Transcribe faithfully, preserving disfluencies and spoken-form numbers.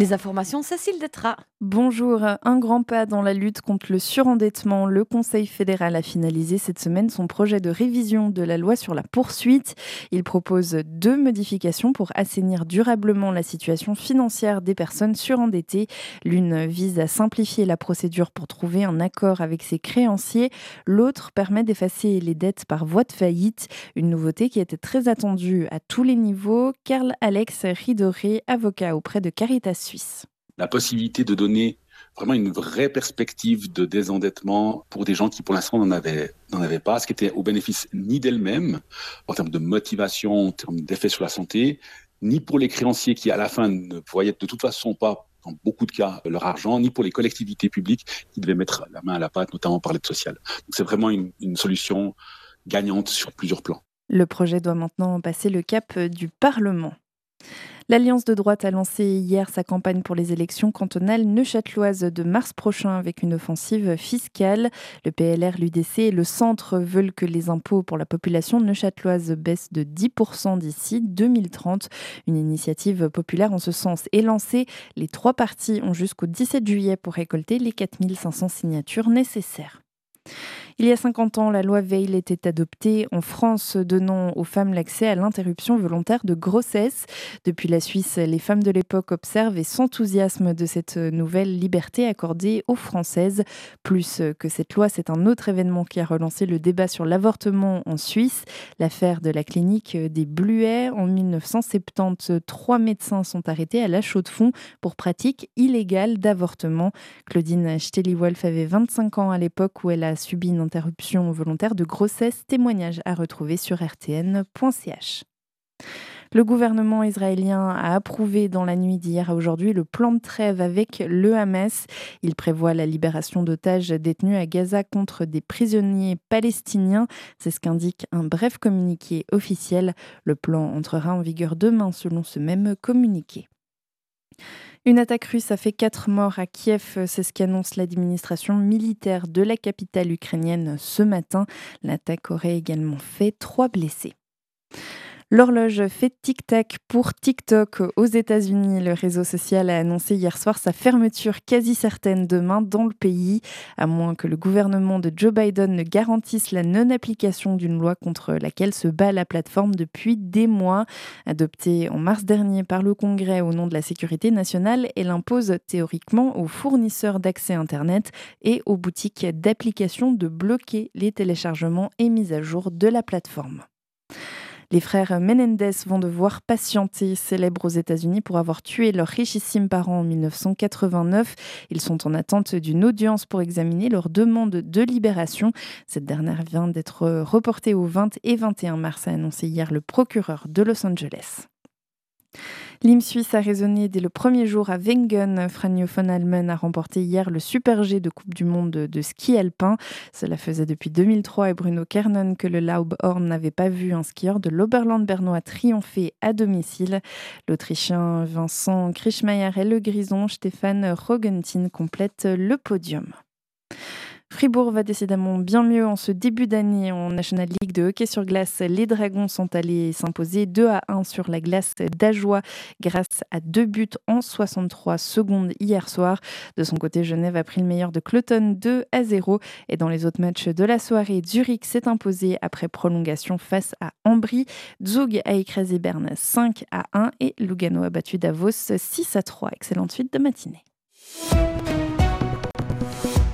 Les informations, Cécile Détrat. Bonjour, un grand pas dans la lutte contre le surendettement. Le Conseil fédéral a finalisé cette semaine son projet de révision de la loi sur la poursuite. Il propose deux modifications pour assainir durablement la situation financière des personnes surendettées. L'une vise à simplifier la procédure pour trouver un accord avec ses créanciers. L'autre permet d'effacer les dettes par voie de faillite. Une nouveauté qui était très attendue à tous les niveaux. Karl-Alex Ridoré, avocat auprès de Caritas Suisse. La possibilité de donner vraiment une vraie perspective de désendettement pour des gens qui, pour l'instant, n'en avaient, n'en avaient pas, ce qui était au bénéfice ni d'elles-mêmes, en termes de motivation, en termes d'effet sur la santé, ni pour les créanciers qui, à la fin, ne voyaient de toute façon pas, dans beaucoup de cas, leur argent, ni pour les collectivités publiques qui devaient mettre la main à la pâte, notamment par l'aide sociale. Donc, c'est vraiment une, une solution gagnante sur plusieurs plans. Le projet doit maintenant passer le cap du Parlement. L'Alliance de droite a lancé hier sa campagne pour les élections cantonales neuchâteloises de mars prochain avec une offensive fiscale. Le P L R, l'U D C et le Centre veulent que les impôts pour la population neuchâteloise baissent de dix pour cent d'ici deux mille trente. Une initiative populaire en ce sens est lancée. Les trois partis ont jusqu'au dix-sept juillet pour récolter les quatre mille cinq cents signatures nécessaires. Il y a cinquante ans, la loi Veil était adoptée en France, donnant aux femmes l'accès à l'interruption volontaire de grossesse. Depuis la Suisse, les femmes de l'époque observent et s'enthousiasment de cette nouvelle liberté accordée aux Françaises. Plus que cette loi, c'est un autre événement qui a relancé le débat sur l'avortement en Suisse. L'affaire de la clinique des Bluets. En mille neuf cent soixante-dix, trois médecins sont arrêtés à La Chaux-de-Fonds pour pratique illégale d'avortement. Claudine Steli-Wolf avait vingt-cinq ans à l'époque où elle a subi une interruption volontaire de grossesse. Témoignage à retrouver sur r t n point c h. Le gouvernement israélien a approuvé dans la nuit d'hier à aujourd'hui le plan de trêve avec le Hamas. Il prévoit la libération d'otages détenus à Gaza contre des prisonniers palestiniens. C'est ce qu'indique un bref communiqué officiel. Le plan entrera en vigueur demain selon ce même communiqué. Une attaque russe a fait quatre morts à Kiev, c'est ce qu'annonce l'administration militaire de la capitale ukrainienne ce matin. L'attaque aurait également fait trois blessés. L'horloge fait tic-tac pour TikTok aux États-Unis. Le réseau social a annoncé hier soir sa fermeture quasi certaine demain dans le pays, à moins que le gouvernement de Joe Biden ne garantisse la non-application d'une loi contre laquelle se bat la plateforme depuis des mois. Adoptée en mars dernier par le Congrès au nom de la sécurité nationale, elle impose théoriquement aux fournisseurs d'accès Internet et aux boutiques d'applications de bloquer les téléchargements et mises à jour de la plateforme. Les frères Menendez vont devoir patienter, célèbres aux États-Unis pour avoir tué leurs richissimes parents en mille neuf cent quatre-vingt-neuf. Ils sont en attente d'une audience pour examiner leur demande de libération. Cette dernière vient d'être reportée au vingt et vingt et un mars, a annoncé hier le procureur de Los Angeles. L'hymne suisse a résonné dès le premier jour à Wengen. Franjo von Halmen a remporté hier le Super G de Coupe du Monde de, de ski alpin. Cela faisait depuis deux mille trois et Bruno Kernen que le Laubhorn n'avait pas vu un skieur de l'Oberland bernois triompher à domicile. L'Autrichien Vincent Krischmeier et le Grison Stéphane Rogentin complètent le podium. Fribourg va décidément bien mieux en ce début d'année en National League de hockey sur glace. Les Dragons sont allés s'imposer deux à un sur la glace d'Ajoie grâce à deux buts en soixante-trois secondes hier soir. De son côté, Genève a pris le meilleur de Cloton deux à zéro. Et dans les autres matchs de la soirée, Zurich s'est imposé après prolongation face à Ambry. Zug a écrasé Berne cinq à un et Lugano a battu Davos six à trois. Excellente suite de matinée.